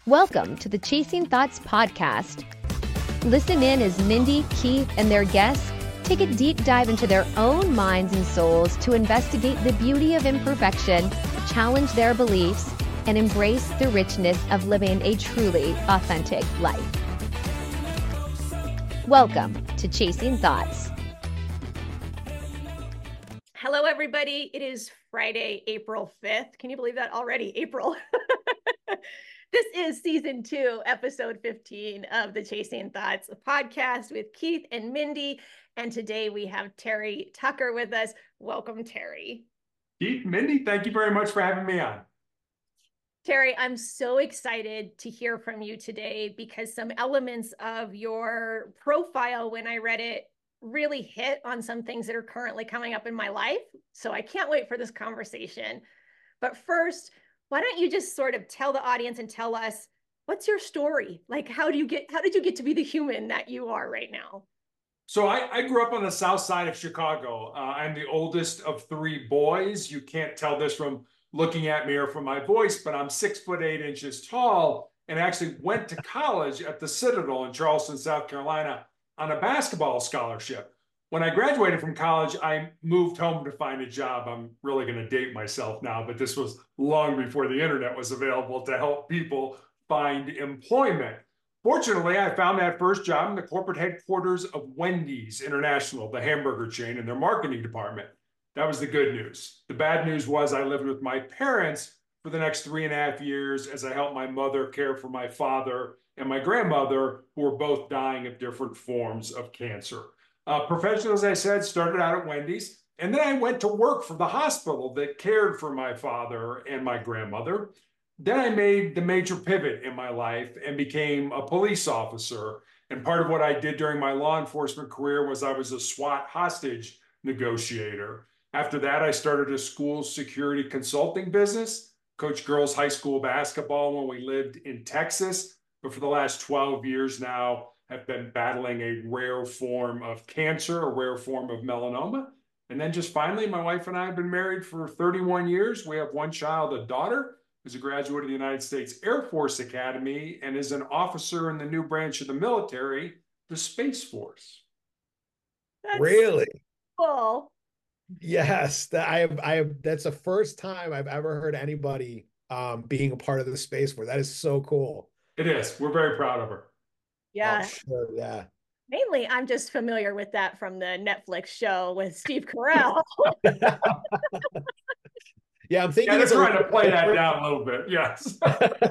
Welcome to the Chasing Thoughts podcast. Listen in as Mindy, Keith, and their guests take a deep dive into their own minds and souls to investigate the beauty of imperfection, challenge their beliefs, and embrace the richness of living a truly authentic life. Welcome to Chasing Thoughts. Hello, everybody. It is Friday, April 5th. Can you believe that already? April. This is season 2, episode 15 of the Chasing Thoughts podcast with Keith and Mindy. And today we have Terry Tucker with us. Welcome, Terry. Keith, Mindy, thank you very much for having me on. Terry, I'm so excited to hear from you today because some elements of your profile, when I read it, really hit on some things that are currently coming up in my life. So I can't wait for this conversation. But first, why don't you just sort of tell the audience and tell us, what's your story? Like, how did you get to be the human that you are right now? So I grew up on the south side of Chicago. I'm the oldest of 3 boys. You can't tell this from looking at me or from my voice, but I'm 6'8" tall and actually went to college at the Citadel in Charleston, South Carolina on a basketball scholarship. When I graduated from college, I moved home to find a job. I'm really going to date myself now, but this was long before the internet was available to help people find employment. Fortunately, I found that first job in the corporate headquarters of Wendy's International, the hamburger chain, in their marketing department. That was the good news. The bad news was I lived with my parents for the next 3.5 years as I helped my mother care for my father and my grandmother, who were both dying of different forms of cancer. Professional, as I said, started out at Wendy's, and then I went to work for the hospital that cared for my father and my grandmother. Then I made the major pivot in my life and became a police officer. And part of what I did during my law enforcement career was I was a SWAT hostage negotiator. After that, I started a school security consulting business, coached girls high school basketball when we lived in Texas. But for the last 12 years now, have been battling a rare form of cancer, a rare form of melanoma. And then just finally, my wife and I have been married for 31 years. We have 1 child, a daughter, who's a graduate of the United States Air Force Academy and is an officer in the new branch of the military, the Space Force. That's really cool. Yes, that's the first time I've ever heard anybody being a part of the Space Force. That is so cool. It is. We're very proud of her. Yeah. Oh, sure, yeah. Mainly, I'm just familiar with that from the Netflix show with Steve Carell. Yeah, I'm thinking they're trying to play that down a little bit. Yes.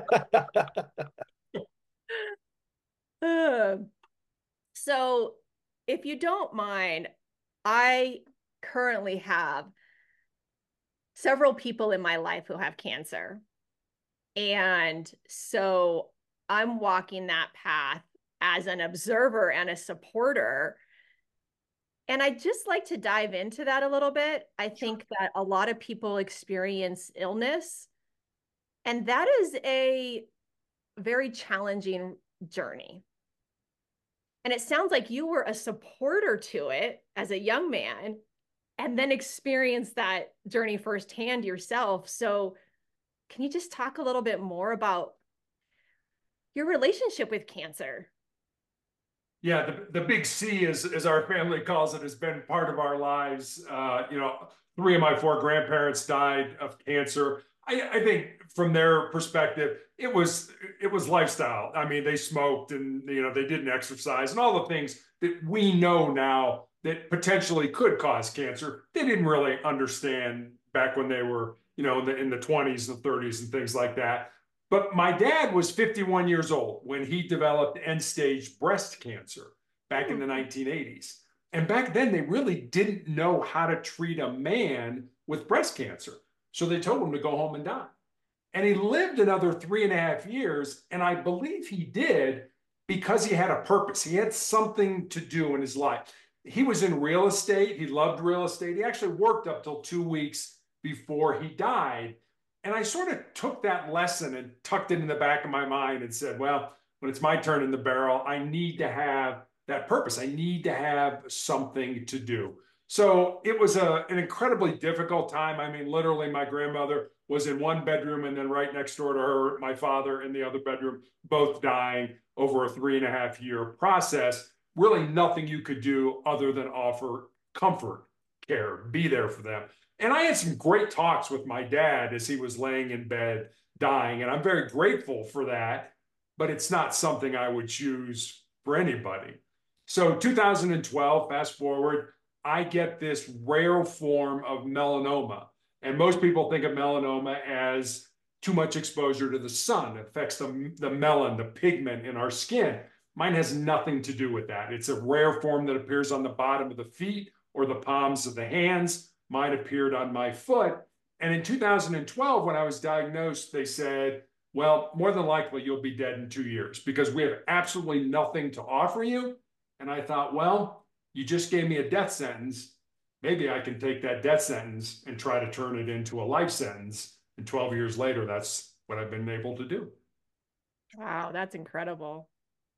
So, if you don't mind, I currently have several people in my life who have cancer. And so I'm walking that path as an observer and a supporter. And I'd just like to dive into that a little bit. I think that a lot of people experience illness, and that is a very challenging journey. And it sounds like you were a supporter to it as a young man and then experienced that journey firsthand yourself. So can you just talk a little bit more about your relationship with cancer? Yeah, the big C, as our family calls it, has been part of our lives. 3 of my 4 grandparents died of cancer. I think from their perspective, it was lifestyle. I mean, they smoked and they didn't exercise and all the things that we know now that potentially could cause cancer. They didn't really understand back when they were in the 20s and 30s and things like that. But my dad was 51 years old when he developed end-stage breast cancer back in the 1980s. And back then, they really didn't know how to treat a man with breast cancer. So they told him to go home and die. And he lived another 3.5 years. And I believe he did because he had a purpose. He had something to do in his life. He was in real estate. He loved real estate. He actually worked up till 2 weeks before he died. And I sort of took that lesson and tucked it in the back of my mind and said, well, when it's my turn in the barrel, I need to have that purpose. I need to have something to do. So it was an incredibly difficult time. I mean, literally, my grandmother was in one bedroom, and then right next door to her, my father in the other bedroom, both dying over a 3.5-year process. Really nothing you could do other than offer comfort, care, be there for them. And I had some great talks with my dad as he was laying in bed dying, and I'm very grateful for that, but it's not something I would choose for anybody. So 2012, fast forward, I get this rare form of melanoma. And most people think of melanoma as too much exposure to the sun. It affects the melon, the pigment in our skin. Mine has nothing to do with that. It's a rare form that appears on the bottom of the feet or the palms of the hands. Mine appeared on my foot. And in 2012, when I was diagnosed, they said, well, more than likely you'll be dead in 2 years because we have absolutely nothing to offer you. And I thought, well, you just gave me a death sentence. Maybe I can take that death sentence and try to turn it into a life sentence. And 12 years later, that's what I've been able to do. Wow, that's incredible.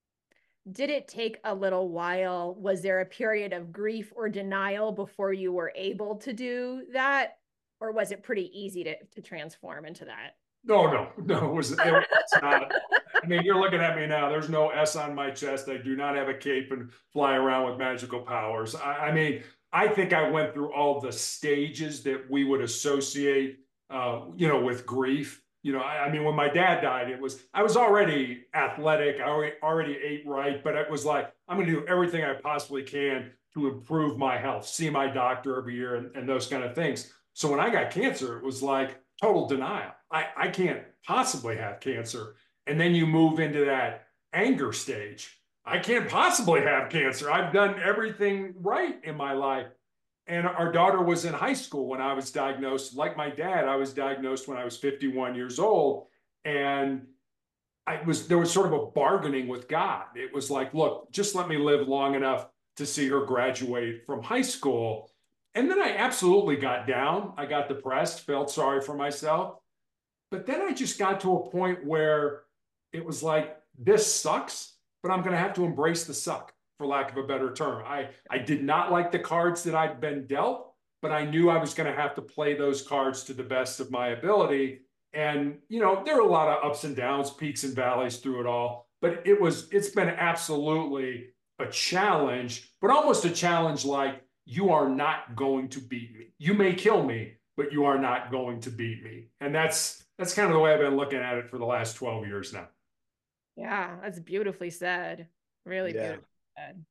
Did it take a little while? Was there a period of grief or denial before you were able to do that? Or was it pretty easy to transform into that? No, it was not. I mean, you're looking at me now. There's no S on my chest. I do not have a cape and fly around with magical powers. I mean, I think I went through all the stages that we would associate, with grief. I mean, when my dad died, I was already athletic. I already ate right, but it was like, I'm going to do everything I possibly can to improve my health, see my doctor every year and those kind of things. So when I got cancer, it was like total denial. I can't possibly have cancer. And then you move into that anger stage. I can't possibly have cancer. I've done everything right in my life. And our daughter was in high school when I was diagnosed. Like my dad, I was diagnosed when I was 51 years old. And there was sort of a bargaining with God. It was like, look, just let me live long enough to see her graduate from high school. And then I absolutely got down. I got depressed, felt sorry for myself. But then I just got to a point where it was like, this sucks, but I'm going to have to embrace the suck, for lack of a better term. I did not like the cards that I'd been dealt, but I knew I was going to have to play those cards to the best of my ability. And, there are a lot of ups and downs, peaks and valleys through it all, but it's been absolutely a challenge, but almost a challenge like, you are not going to beat me. You may kill me, but you are not going to beat me. And that's kind of the way I've been looking at it for the last 12 years now. Yeah, that's beautifully said. Really beautifully said.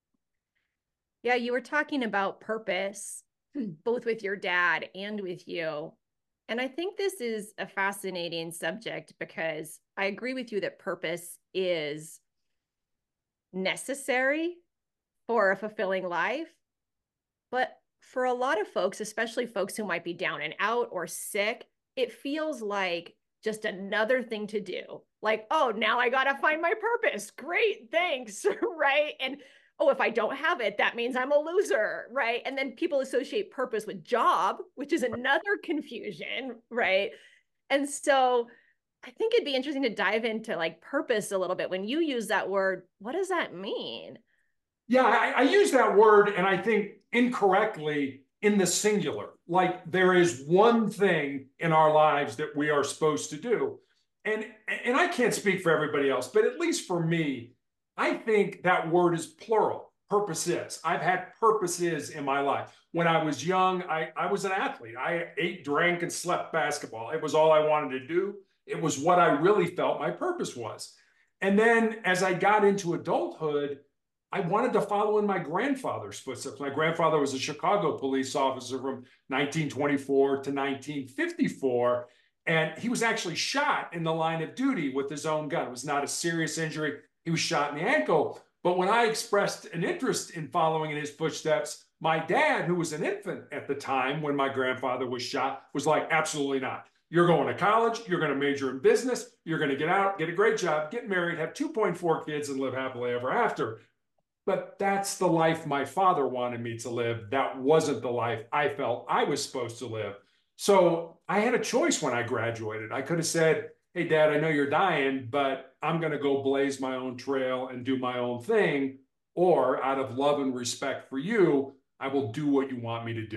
Yeah, you were talking about purpose, both with your dad and with you. And I think this is a fascinating subject because I agree with you that purpose is necessary for a fulfilling life. But for a lot of folks, especially folks who might be down and out or sick, it feels like just another thing to do. Like, oh, now I got to find my purpose. Great, thanks, right? And oh, if I don't have it, that means I'm a loser, right? And then people associate purpose with job, which is another confusion, right? And so I think it'd be interesting to dive into like purpose a little bit. When you use that word, what does that mean? Yeah, I use that word, and I think incorrectly, in the singular. Like there is one thing in our lives that we are supposed to do. And I can't speak for everybody else, but at least for me, I think that word is plural. Purpose is. I've had purposes in my life. When I was young, I was an athlete. I ate, drank, and slept basketball. It was all I wanted to do. It was what I really felt my purpose was. And then as I got into adulthood, I wanted to follow in my grandfather's footsteps. My grandfather was a Chicago police officer from 1924 to 1954. And he was actually shot in the line of duty with his own gun. It was not a serious injury. He was shot in the ankle. But when I expressed an interest in following in his footsteps, my dad, who was an infant at the time when my grandfather was shot, was like, absolutely not. You're going to college. You're going to major in business. You're going to get out, get a great job, get married, have 2.4 kids, and live happily ever after. But that's the life my father wanted me to live. That wasn't the life I felt I was supposed to live. So I had a choice when I graduated. I could have said, hey, Dad, I know you're dying, but I'm going to go blaze my own trail and do my own thing. Or out of love and respect for you, I will do what you want me to do.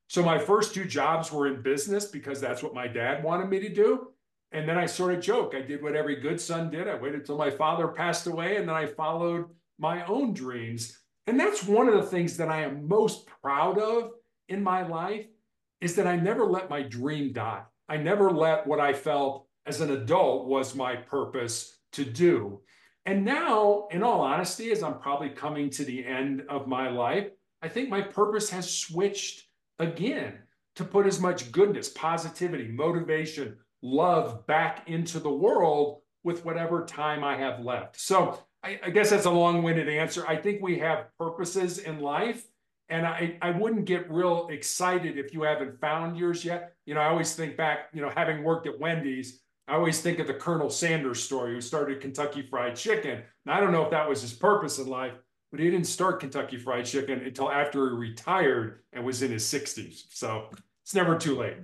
So my first two jobs were in business because that's what my dad wanted me to do. And then I sort of joke, I did what every good son did. I waited till my father passed away, and then I followed my own dreams. And that's one of the things that I am most proud of in my life, is that I never let my dream die. I never let what I felt as an adult was my purpose to do. And now, in all honesty, as I'm probably coming to the end of my life, I think my purpose has switched again to put as much goodness, positivity, motivation, love back into the world with whatever time I have left. So I guess that's a long-winded answer. I think we have purposes in life, and I wouldn't get real excited if you haven't found yours yet. I always think back, having worked at Wendy's, I always think of the Colonel Sanders story, who started Kentucky Fried Chicken. And I don't know if that was his purpose in life, but he didn't start Kentucky Fried Chicken until after he retired and was in his 60s. So it's never too late.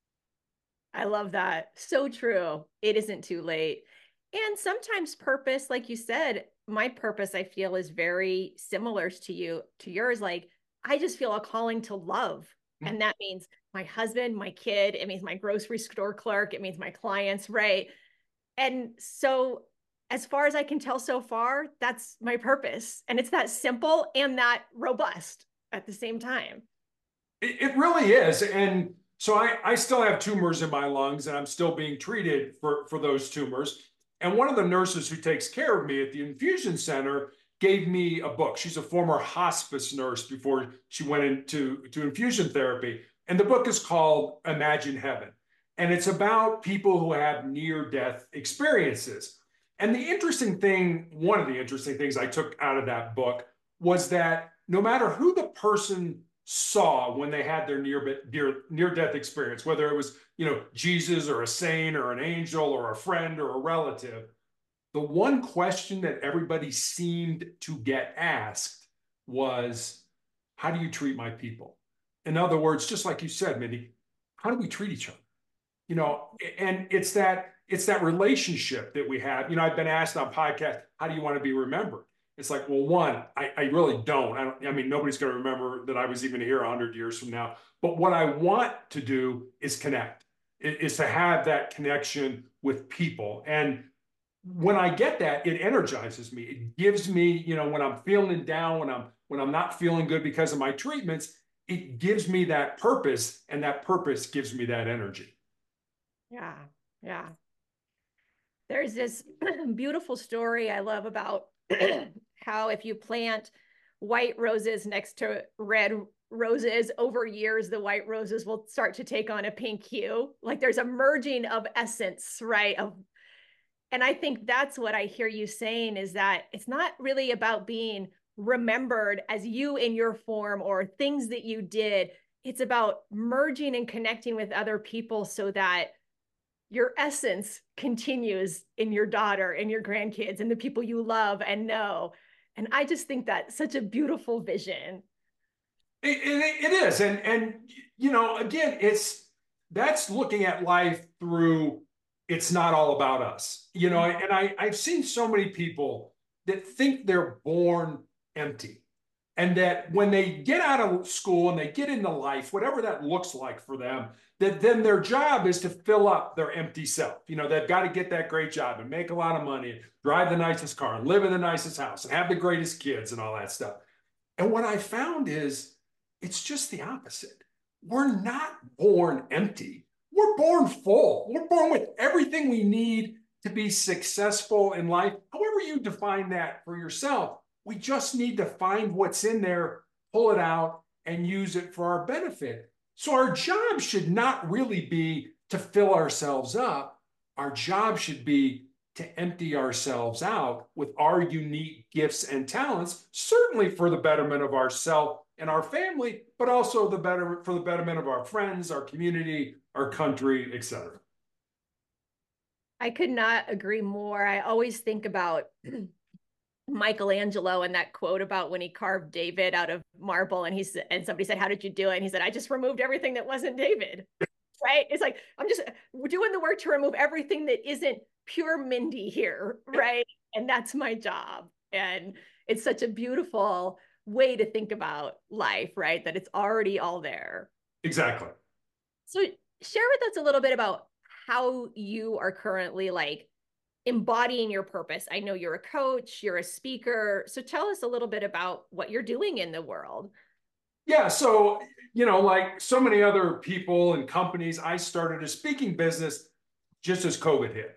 I love that. So true. It isn't too late. And sometimes purpose, like you said, my purpose, I feel, is very similar to yours. Like, I just feel a calling to love. And that means my husband, my kid, it means my grocery store clerk, it means my clients, right? And so, as far as I can tell so far, that's my purpose. And it's that simple and that robust at the same time. It really is. And so I still have tumors in my lungs, and I'm still being treated for those tumors. And one of the nurses who takes care of me at the infusion center gave me a book. She's a former hospice nurse before she went into infusion therapy. And the book is called Imagine Heaven. And it's about people who have near-death experiences. And one of the interesting things I took out of that book was that no matter who the person saw when they had their near-death experience, whether it was, Jesus or a saint or an angel or a friend or a relative, the one question that everybody seemed to get asked was, how do you treat my people? In other words, just like you said, Mindy, how do we treat each other? And it's that relationship that we have. I've been asked on podcasts, how do you want to be remembered? It's like, well, one, I really don't. I mean, nobody's going to remember that I was even here 100 years from now. But what I want to do is connect, is to have that connection with people. And when I get that, it energizes me. It gives me, when I'm feeling down, when I'm not feeling good because of my treatments, it gives me that purpose, and that purpose gives me that energy. Yeah. Yeah. There's this beautiful story I love about how if you plant white roses next to red roses, over years, the white roses will start to take on a pink hue. Like, there's a merging of essence, right? And I think that's what I hear you saying, is that it's not really about being remembered as you in your form or things that you did. It's about merging and connecting with other people so that your essence continues in your daughter and your grandkids and the people you love and know. And I just think that's such a beautiful vision. It is. And again, that's looking at life through, it's not all about us, and I've seen so many people that think they're born empty, and that when they get out of school and they get into life, whatever that looks like for them, that then their job is to fill up their empty self. They've got to get that great job and make a lot of money, drive the nicest car and live in the nicest house and have the greatest kids and all that stuff. And what I found is it's just the opposite. We're not born empty. We're born full. We're born with everything we need to be successful in life. However you define that for yourself, we just need to find what's in there, pull it out, and use it for our benefit. So our job should not really be to fill ourselves up. Our job should be to empty ourselves out with our unique gifts and talents, certainly for the betterment of ourselves and our family, but also for the betterment of our friends, our community, our country, etc. I could not agree more. I always think about Michelangelo and that quote about when he carved David out of marble, and somebody said, "How did you do it?" And he said, "I just removed everything that wasn't David." Right? It's like, we're doing the work to remove everything that isn't pure Mindy here, right? And that's my job. And it's such a beautiful way to think about life, right? That it's already all there. Exactly. So share with us a little bit about how you are currently like embodying your purpose. I know you're a coach, you're a speaker. So tell us a little bit about what you're doing in the world. Yeah. So, like so many other people and companies, I started a speaking business just as COVID hit.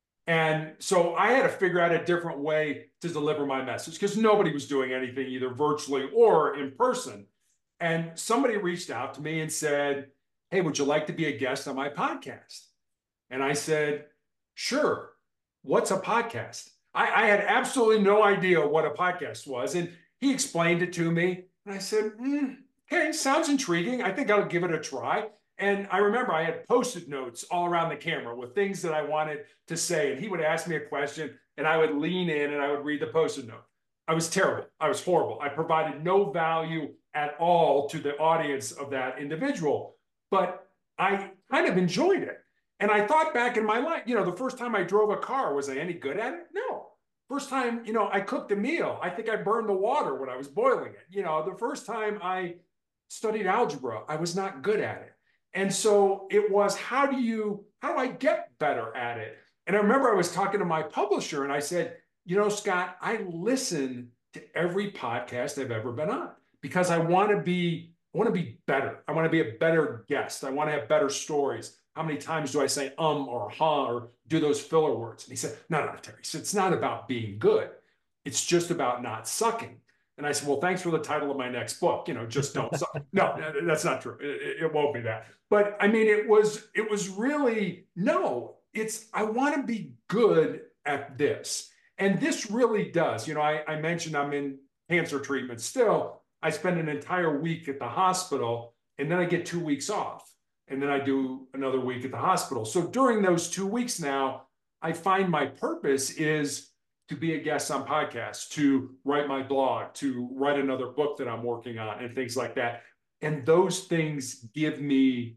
And so I had to figure out a different way to deliver my message because nobody was doing anything either virtually or in person. And somebody reached out to me and said, "Hey, would you like to be a guest on my podcast?" And I said, "Sure. What's a podcast?" I had absolutely no idea what a podcast was. And he explained it to me. And I said, "Okay, sounds intriguing. I think I'll give it a try." And I remember I had Post-it notes all around the camera with things that I wanted to say. And he would ask me a question and I would lean in and I would read the Post-it note. I was terrible. I was horrible. I provided no value at all to the audience of that individual. But I kind of enjoyed it. And I thought back in my life, the first time I drove a car, was I any good at it? No. First time, I cooked a meal, I think I burned the water when I was boiling it. The first time I studied algebra, I was not good at it. And so it was, how do I get better at it? And I remember I was talking to my publisher and I said, Scott, I listen to every podcast I've ever been on because I want to be better. I want to be a better guest. I want to have better stories. How many times do I say or huh or do those filler words? And he said, no, Terry. He said, it's not about being good. It's just about not sucking. And I said, well, thanks for the title of my next book. Just don't suck. No, that's not true. It won't be that. But I mean, it was really, no, I want to be good at this. And this really does. I mentioned I'm in cancer treatment still. I spend an entire week at the hospital and then I get 2 weeks off. And then I do another week at the hospital. So during those 2 weeks now, I find my purpose is to be a guest on podcasts, to write my blog, to write another book that I'm working on and things like that. And those things give me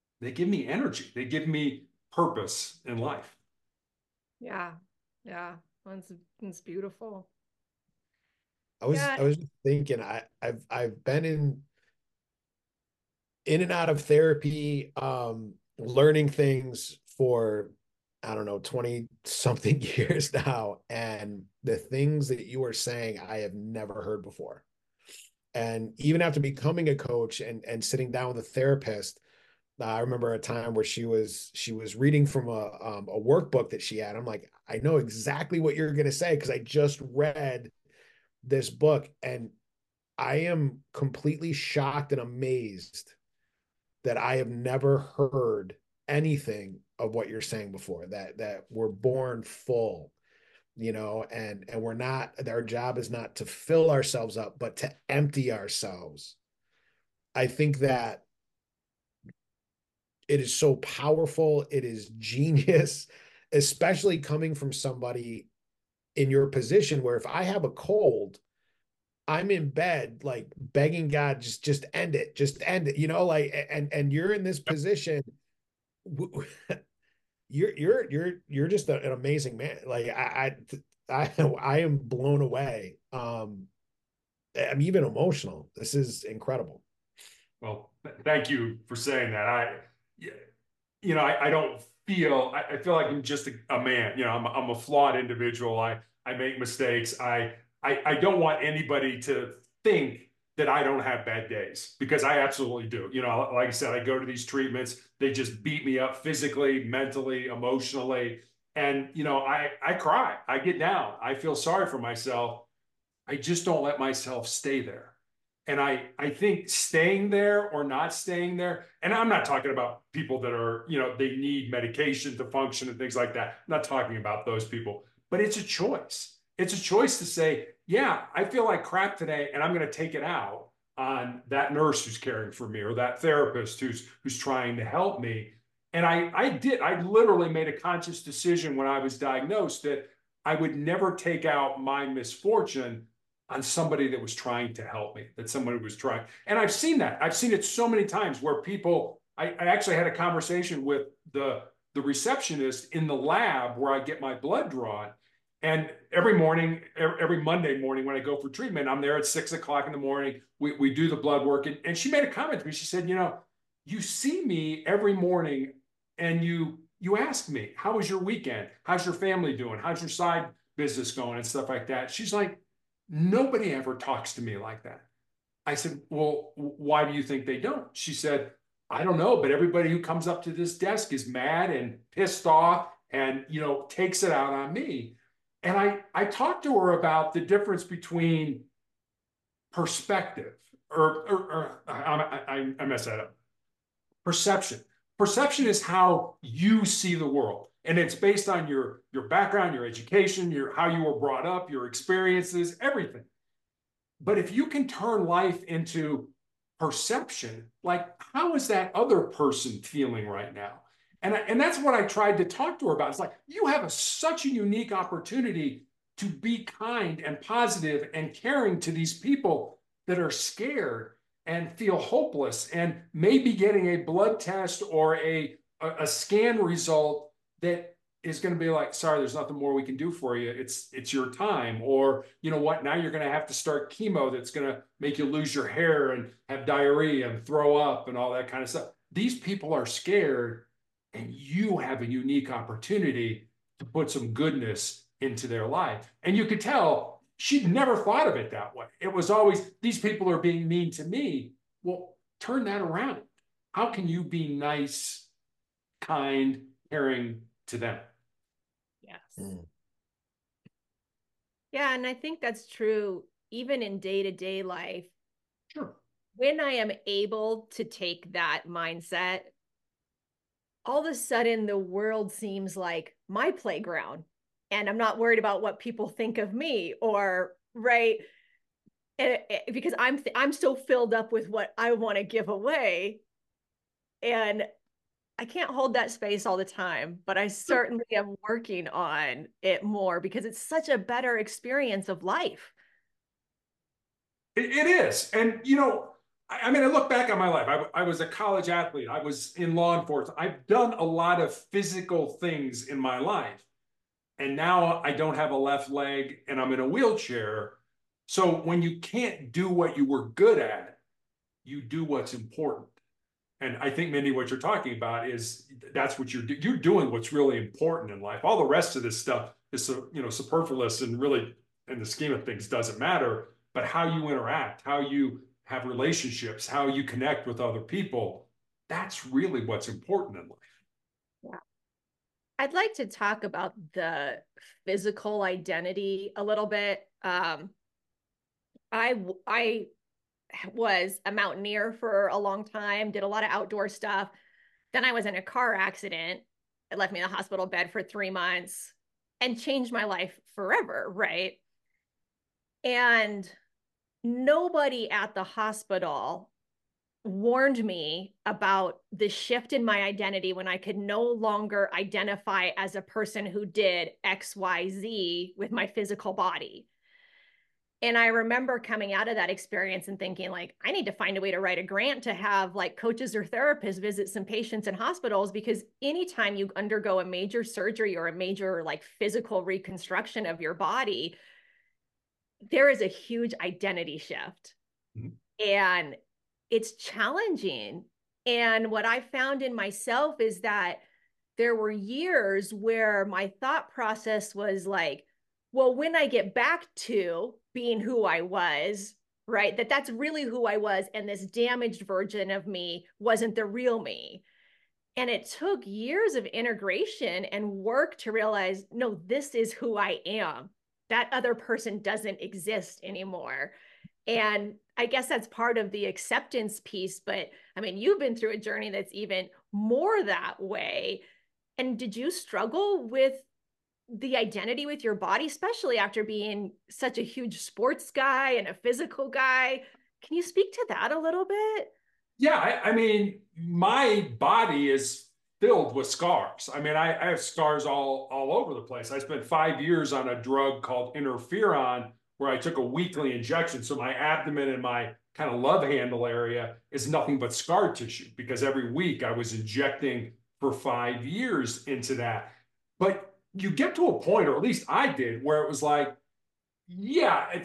energy. They give me purpose in life. Yeah. Yeah. It's beautiful. I was thinking, I've been in and out of therapy, learning things for, I don't know, 20 something years now. And the things that you are saying, I have never heard before. And even after becoming a coach and sitting down with a therapist, I remember a time where she was reading from a workbook that she had. I'm like, I know exactly what you're going to say because I just read this book, and I am completely shocked and amazed that I have never heard anything of what you're saying before, that we're born full, and we're not, our job is not to fill ourselves up, but to empty ourselves. I think that it is so powerful. It is genius, especially coming from somebody in your position where if I have a cold, I'm in bed, like begging God, just end it, and you're in this position. You're just an amazing man. Like I am blown away. I'm even emotional. This is incredible. Well, thank you for saying that. I don't feel, I feel like I'm just a man. I'm a flawed individual. I make mistakes. I don't want anybody to think that I don't have bad days because I absolutely do. Like I said, I go to these treatments. They just beat me up physically, mentally, emotionally. And, I cry. I get down. I feel sorry for myself. I just don't let myself stay there. And I think staying there or not staying there, and I'm not talking about people that are, they need medication to function and things like that. I'm not talking about those people, but it's a choice. It's a choice to say, yeah, I feel like crap today, and I'm going to take it out on that nurse who's caring for me or that therapist who's trying to help me. And I literally made a conscious decision when I was diagnosed that I would never take out my misfortune on somebody that was trying to help me, that somebody was trying. And I've seen that. I've seen it so many times where people, I actually had a conversation with the receptionist in the lab where I get my blood drawn. And every morning, every Monday morning when I go for treatment, I'm there at 6 o'clock in the morning. We do the blood work. And she made a comment to me. She said, you see me every morning and you ask me, how was your weekend? How's your family doing? How's your side business going and stuff like that? She's like, nobody ever talks to me like that. I said, well, why do you think they don't? She said, I don't know, but everybody who comes up to this desk is mad and pissed off and, takes it out on me. And I talked to her about the difference between perspective or I messed that up. Perception. Perception is how you see the world. And it's based on your background, your education, how you were brought up, your experiences, everything. But if you can turn life into perception, like how is that other person feeling right now? And that's what I tried to talk to her about. It's like, you have such a unique opportunity to be kind and positive and caring to these people that are scared and feel hopeless and maybe getting a blood test or a scan result that is going to be like, sorry, there's nothing more we can do for you. It's your time. Or, you know what, now you're going to have to start chemo that's going to make you lose your hair and have diarrhea and throw up and all that kind of stuff. These people are scared, and you have a unique opportunity to put some goodness into their life. And you could tell she'd never thought of it that way. It was always, these people are being mean to me. Well, turn that around. How can you be nice, kind, caring to them? Yes. Yeah, and I think that's true even in day-to-day life. Sure. When I am able to take that mindset, all of a sudden the world seems like my playground, and I'm not worried about what people think of me, or right, because I'm so filled up with what I want to give away, and I can't hold that space all the time, but I certainly am working on it more because it's such a better experience of life. It is. And, I mean, I look back on my life. I was a college athlete. I was in law enforcement. I've done a lot of physical things in my life. And now I don't have a left leg and I'm in a wheelchair. So when you can't do what you were good at, you do what's important. And I think, Mindy, what you're talking about is that's what you're doing what's really important in life. All the rest of this stuff is, superfluous and really, in the scheme of things, doesn't matter. But how you interact, how you have relationships, how you connect with other people, that's really what's important in life. Yeah. I'd like to talk about the physical identity a little bit. I was a mountaineer for a long time, did a lot of outdoor stuff. Then I was in a car accident. It left me in the hospital bed for 3 months and changed my life forever, right? And nobody at the hospital warned me about the shift in my identity when I could no longer identify as a person who did XYZ with my physical body. And I remember coming out of that experience and thinking, like, I need to find a way to write a grant to have like coaches or therapists visit some patients in hospitals, because anytime you undergo a major surgery or a major like physical reconstruction of your body, there is a huge identity shift. Mm-hmm. And it's challenging. And what I found in myself is that there were years where my thought process was like, well, when I get back to being who I was, right, that's really who I was, and this damaged version of me wasn't the real me. And it took years of integration and work to realize, no, this is who I am. That other person doesn't exist anymore. And I guess that's part of the acceptance piece. But I mean, you've been through a journey that's even more that way. And did you struggle with the identity with your body, especially after being such a huge sports guy and a physical guy? Can you speak to that a little bit? Yeah, I mean, my body is filled with scars. I mean, I have scars all over the place. I spent 5 years on a drug called interferon, where I took a weekly injection. So my abdomen and my kind of love handle area is nothing but scar tissue, because every week I was injecting for 5 years into that. But you get to a point, or at least I did, where it was like, yeah,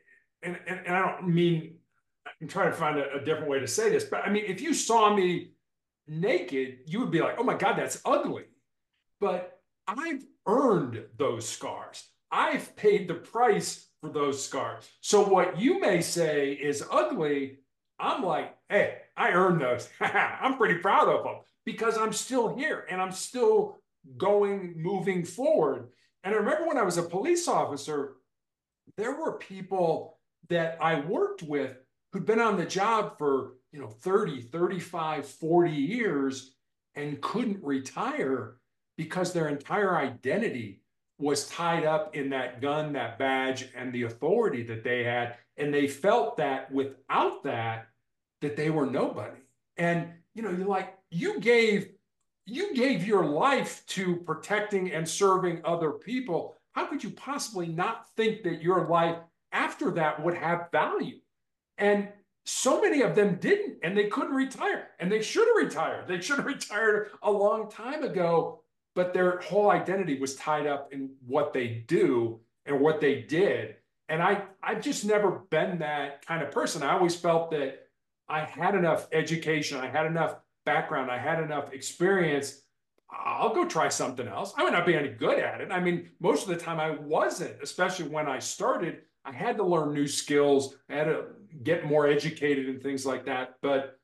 and I don't mean, I'm trying to find a different way to say this, but I mean, if you saw me naked, you would be like, oh my God, that's ugly. But I've earned those scars. I've paid the price for those scars. So what you may say is ugly, I'm like, hey, I earned those. I'm pretty proud of them because I'm still here and I'm still moving forward. And I remember when I was a police officer, there were people that I worked with who'd been on the job for, 30, 35, 40 years and couldn't retire because their entire identity was tied up in that gun, that badge, and the authority that they had. And they felt that without that, that they were nobody. And, you're like, you gave your life to protecting and serving other people. How could you possibly not think that your life after that would have value? And so many of them didn't, and they couldn't retire, and they should have retired. They should have retired a long time ago, but their whole identity was tied up in what they do and what they did. And I've just never been that kind of person. I always felt that I had enough education, I had enough background, I had enough experience. I'll go try something else. I might not be any good at it. I mean, most of the time I wasn't, especially when I started. I had to learn new skills. I had to get more educated and things like that. But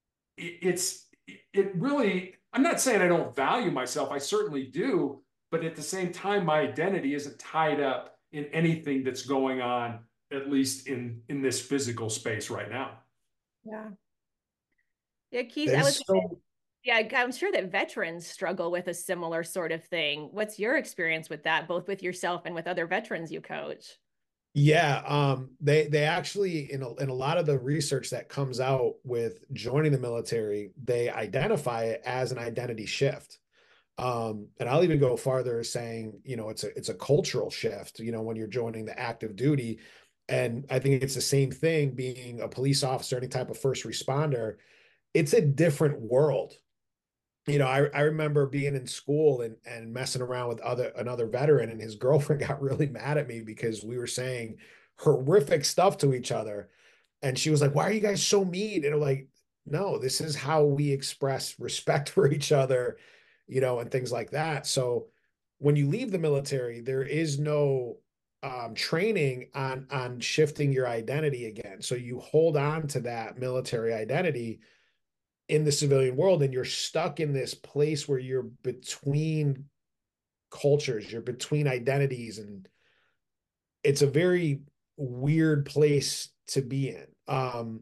it really, I'm not saying I don't value myself. I certainly do. But at the same time, my identity isn't tied up in anything that's going on, at least in this physical space right now. Yeah. Yeah, Keith, I'm sure that veterans struggle with a similar sort of thing. What's your experience with that, both with yourself and with other veterans you coach? Yeah, they actually in a lot of the research that comes out with joining the military, they identify it as an identity shift. And I'll even go farther saying, it's a cultural shift, when you're joining the active duty. And I think it's the same thing being a police officer, any type of first responder. It's a different world. I remember being in school and messing around with another veteran, and his girlfriend got really mad at me because we were saying horrific stuff to each other. And she was like, why are you guys so mean? And I'm like, no, this is how we express respect for each other, and things like that. So when you leave the military, there is no training on shifting your identity again. So you hold on to that military identity in the civilian world, and you're stuck in this place where you're between cultures, you're between identities, and it's a very weird place to be in.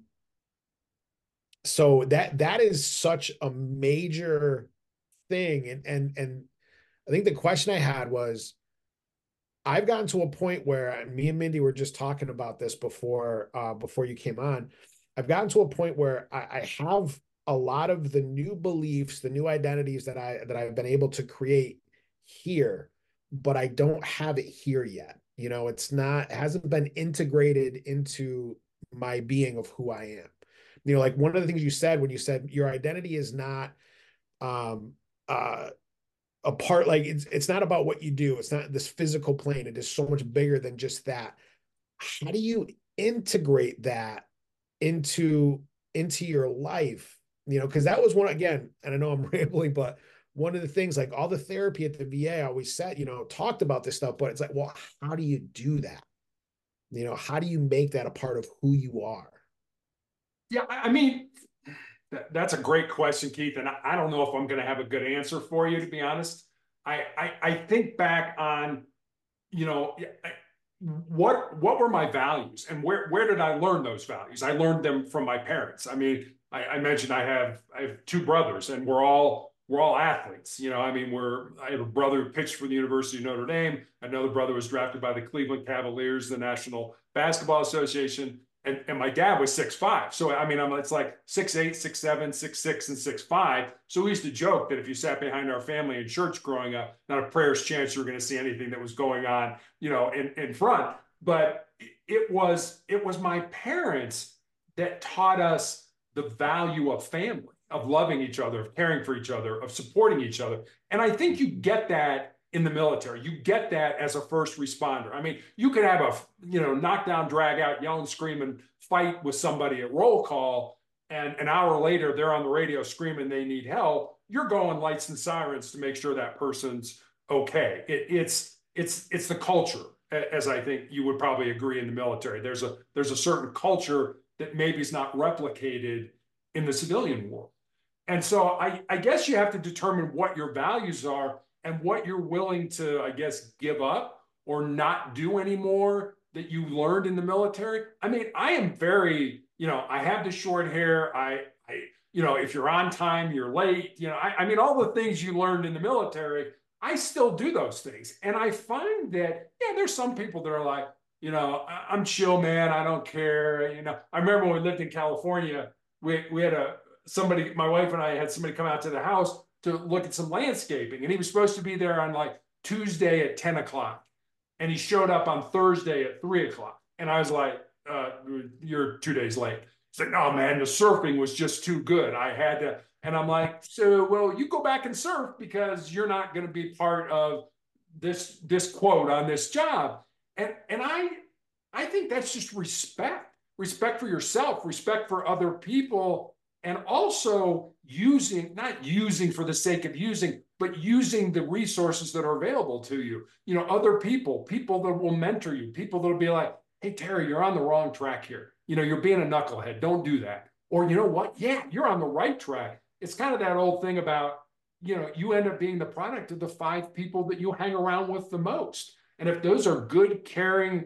So that is such a major thing. And I think the question I had was, I've gotten to a point where me and Mindy were just talking about this before you came on. I've gotten to a point where I have a lot of the new beliefs, the new identities that I've been able to create here, but I don't have it here yet. It hasn't been integrated into my being of who I am. Like one of the things you said when you said your identity is not a part, like it's not about what you do. It's not this physical plane. It is so much bigger than just that. How do you integrate that into your life? Because that was one, again, and I know I'm rambling, but one of the things, like all the therapy at the VA always said, talked about this stuff, but it's like, well, how do you do that? How do you make that a part of who you are? Yeah, I mean, that's a great question, Keith. And I don't know if I'm going to have a good answer for you, to be honest. I think back on, what were my values and where did I learn those values? I learned them from my parents. I mean, I mentioned I have two brothers, and we're all athletes. I have a brother who pitched for the University of Notre Dame. Another brother was drafted by the Cleveland Cavaliers, the National Basketball Association. And my dad was 6'5". So, it's like 6'8", 6'7", 6'6", and 6'5". So we used to joke that if you sat behind our family in church growing up, not a prayer's chance you were going to see anything that was going on, in front. But it was my parents that taught us the value of family, of loving each other, of caring for each other, of supporting each other. And I think you get that in the military. You get that as a first responder. I mean, you could have a, knockdown, drag out, yell and scream and fight with somebody at roll call, and an hour later they're on the radio screaming they need help, you're going lights and sirens to make sure that person's okay. It's the culture, as I think you would probably agree in the military. There's a certain culture that maybe is not replicated in the civilian world. And so I guess you have to determine what your values are and what you're willing to, I guess, give up or not do anymore that you learned in the military. I mean, I am very, I have the short hair. If you're on time, you're late. I mean, all the things you learned in the military, I still do those things. And I find that, there's some people that are like, I'm chill, man. I don't care. I remember when we lived in California, we had my wife and I had somebody come out to the house to look at some landscaping. And he was supposed to be there on like Tuesday at 10 o'clock. And he showed up on Thursday at 3 o'clock. And I was like, you're 2 days late. He's like, no, man, the surfing was just too good. I had to. And I'm like, so, well, you go back and surf because you're not going to be part of this quote on this job. And I think that's just respect for yourself, respect for other people, and also not using for the sake of using, but using the resources that are available to you. Other people that will mentor you, people that will be like, hey, Terry, you're on the wrong track here. You're being a knucklehead. Don't do that. Or you know what? Yeah, you're on the right track. It's kind of that old thing about, you end up being the product of the 5 people that you hang around with the most. And if those are good, caring,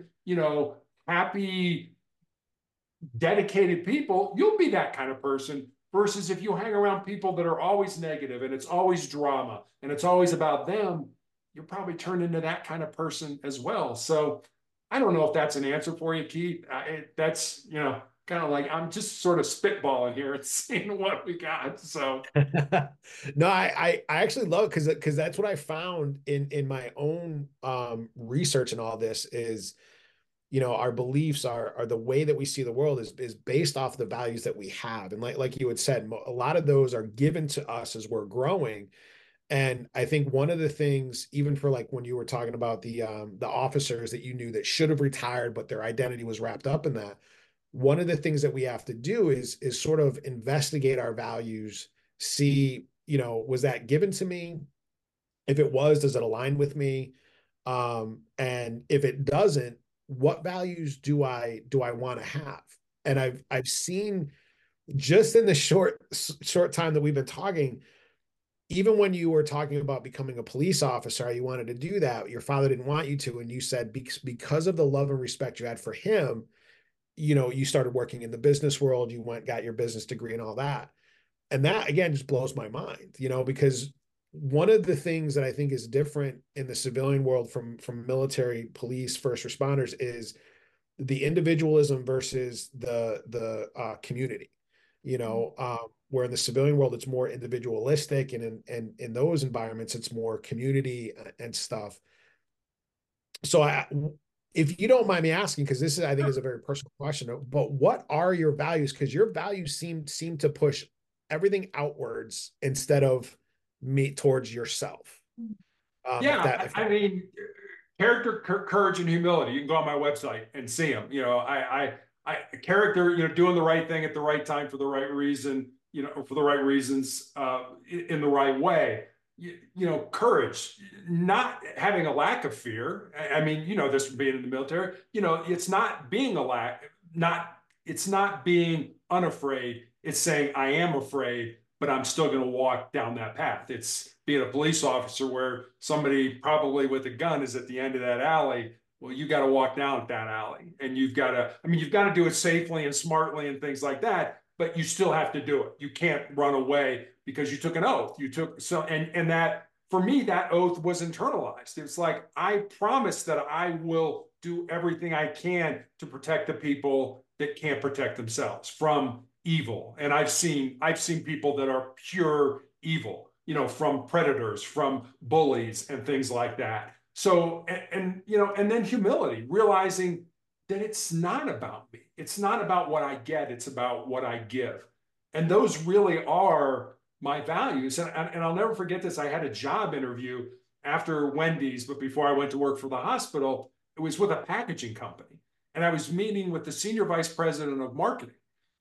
happy, dedicated people, you'll be that kind of person. Versus if you hang around people that are always negative and it's always drama and it's always about them, you'll probably turn into that kind of person as well. So I don't know if that's an answer for you, Keith. That's, kind of like, I'm just sort of spitballing here and seeing what we got. So no, I actually love it because that's what I found in my own research and all this is, our beliefs are the way that we see the world is based off the values that we have. And like you had said, a lot of those are given to us as we're growing. And I think one of the things, even for like when you were talking about the officers that you knew that should have retired, but their identity was wrapped up in that, one of the things that we have to do is sort of investigate our values, see, was that given to me? If it was, does it align with me? And if it doesn't, what values do I want to have? And I've seen just in the short time that we've been talking, even when you were talking about becoming a police officer, you wanted to do that. Your father didn't want you to. And you said, because of the love and respect you had for him, you started working in the business world, you got your business degree and all that. And that again, just blows my mind, because one of the things that I think is different in the civilian world from military, police, first responders is the individualism versus the community, where in the civilian world, it's more individualistic. And in those environments, it's more community and stuff. So if you don't mind me asking, because this is, I think is a very personal question, but what are your values? Because your values seem to push everything outwards instead of towards yourself. I mean, character, courage, and humility. You can go on my website and see them. Character, doing the right thing at the right time for the right reason, for the right reasons, in the right way. Courage, not having a lack of fear. I mean, this from being in the military, it's not being it's not being unafraid. It's saying, I am afraid, but I'm still going to walk down that path. It's being a police officer where somebody probably with a gun is at the end of that alley. Well, you got to walk down that alley and you've got to do it safely and smartly and things like that, but you still have to do it. You can't run away because you took an oath. And that, for me, that oath was internalized. It's like, I promise that I will do everything I can to protect the people that can't protect themselves from evil. And I've seen people that are pure evil, from predators, from bullies and things like that. So, and then humility, realizing that it's not about me. It's not about what I get. It's about what I give. And those really are my values. And I'll never forget this. I had a job interview after Wendy's, but before I went to work for the hospital, it was with a packaging company. And I was meeting with the senior vice president of marketing.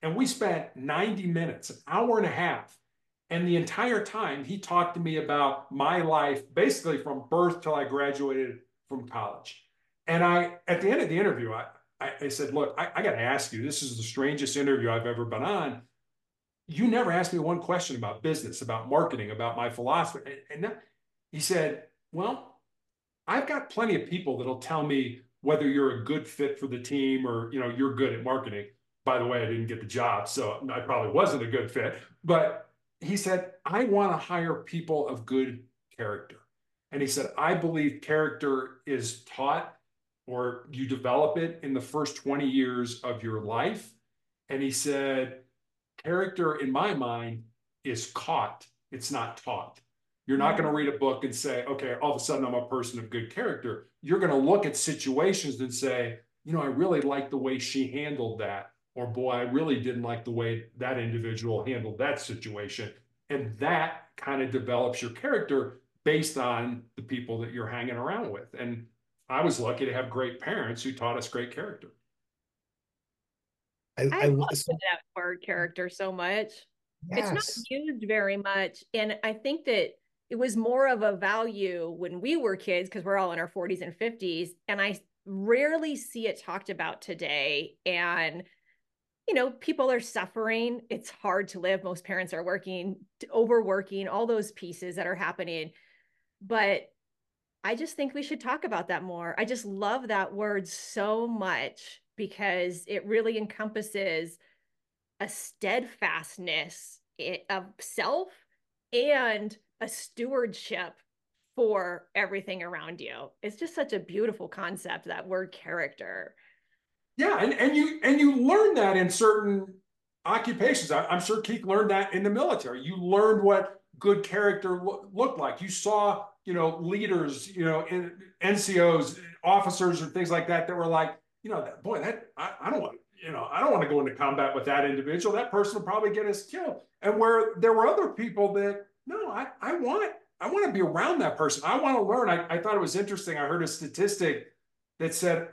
And we spent 90 minutes, an hour and a half. And the entire time he talked to me about my life, basically from birth till I graduated from college. And at the end of the interview, I said, look, I got to ask you, this is the strangest interview I've ever been on. You never asked me one question about business, about marketing, about my philosophy. And he said, well, I've got plenty of people that'll tell me whether you're a good fit for the team or, you're good at marketing. By the way, I didn't get the job, so I probably wasn't a good fit. But he said, I want to hire people of good character. And he said, I believe character is taught or you develop it in the first 20 years of your life. And he said, character in my mind is caught. It's not taught. You're not going to read a book and say, okay, all of a sudden I'm a person of good character. You're going to look at situations and say, I really like the way she handled that. Or boy, I really didn't like the way that individual handled that situation. And that kind of develops your character based on the people that you're hanging around with. And I was lucky to have great parents who taught us great character. I love that word character so much. Yes. It's not used very much. And I think that it was more of a value when we were kids, because we're all in our 40s and 50s. And I rarely see it talked about today. And, people are suffering. It's hard to live. Most parents are working, overworking, all those pieces that are happening. But I just think we should talk about that more. I just love that word so much because it really encompasses a steadfastness of self and a stewardship for everything around you. It's just such a beautiful concept, that word character. Yeah, and you learn that in certain occupations. I'm sure Keith learned that in the military. You learned what good character looked like. You saw, leaders, in NCOs, officers, and things like that were like, I don't want, I don't want to go into combat with that individual. That person will probably get us killed. And where there were other people that, no, I want to be around that person. I want to learn. I thought it was interesting. I heard a statistic that said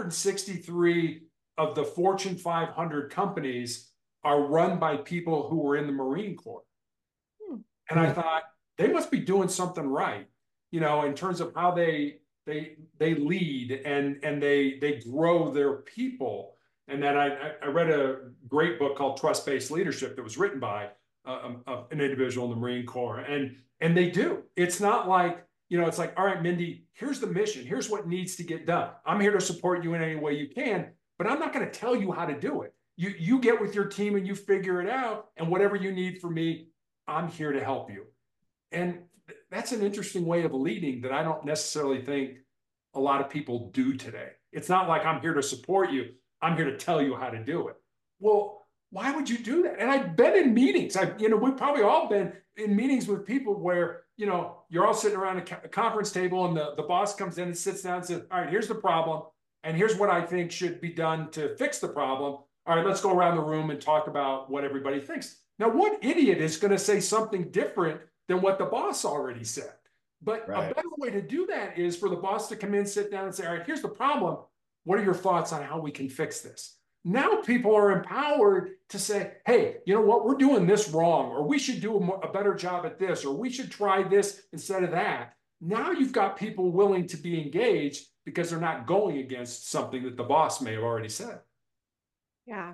163 of the Fortune 500 companies are run by people who were in the Marine Corps. And I thought they must be doing something right, in terms of how they lead and they grow their people. And then I read a great book called Trust-Based Leadership that was written by an individual in the Marine Corps. And they do. It's not like, it's like, all right, Mindy, here's the mission. Here's what needs to get done. I'm here to support you in any way you can, but I'm not going to tell you how to do it. You get with your team and you figure it out. And whatever you need from me, I'm here to help you. And that's an interesting way of leading that I don't necessarily think a lot of people do today. It's not like I'm here to support you. I'm here to tell you how to do it. Well, why would you do that? And I've been in meetings. We've probably all been in meetings with people where, you're all sitting around a conference table and the boss comes in and sits down and says, all right, here's the problem. And here's what I think should be done to fix the problem. All right, let's go around the room and talk about what everybody thinks. Now, what idiot is going to say something different than what the boss already said? But a better way to do that is for the boss to come in, sit down and say, all right, here's the problem. What are your thoughts on how we can fix this? Now people are empowered to say, hey, you know what? We're doing this wrong, or we should do a better job at this, or we should try this instead of that. Now you've got people willing to be engaged because they're not going against something that the boss may have already said. Yeah.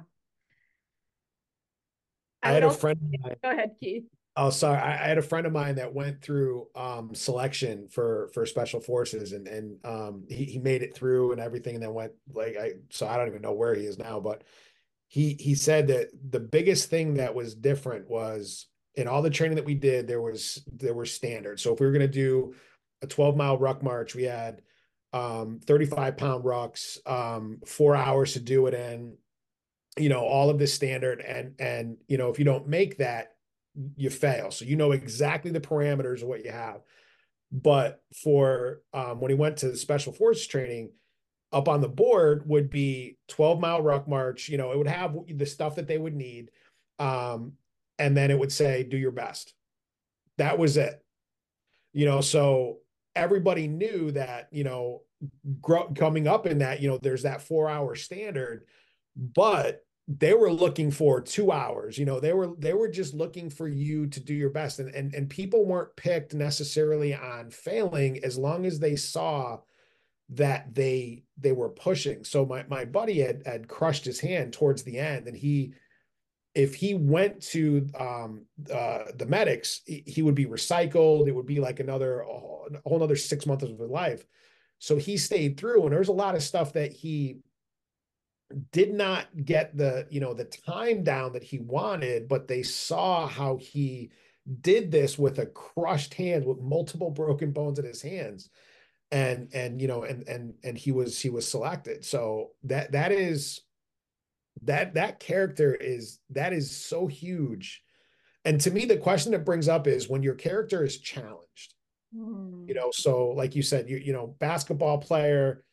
I had a friend. Go ahead, Keith. Oh, sorry. I had a friend of mine that went through selection for special forces, and he made it through and everything, and then went so I don't even know where he is now, but he said that the biggest thing that was different was in all the training that we did, there were standards. So if we were going to do a 12-mile ruck march, we had 35-pound rucks, 4 hours to do it in, all of this standard, and if you don't make that, you fail. So exactly the parameters of what you have. But for when he went to the special forces training, up on the board would be 12-mile ruck march. It would have the stuff that they would need. And then it would say, do your best. That was it. So everybody knew that, coming up in that, there's that 4-hour standard, but they were looking for 2 hours. They were just looking for you to do your best. And people weren't picked necessarily on failing as long as they saw that they were pushing. So my buddy had crushed his hand towards the end, and if he went to the medics, he would be recycled. It would be like a whole another 6 months of his life. So he stayed through, and there's a lot of stuff that he did not get the time down that he wanted, but they saw how he did this with a crushed hand, with multiple broken bones in his hands. And he was selected. So that character is so huge. And to me, the question it brings up is when your character is challenged, so like you said, basketball player,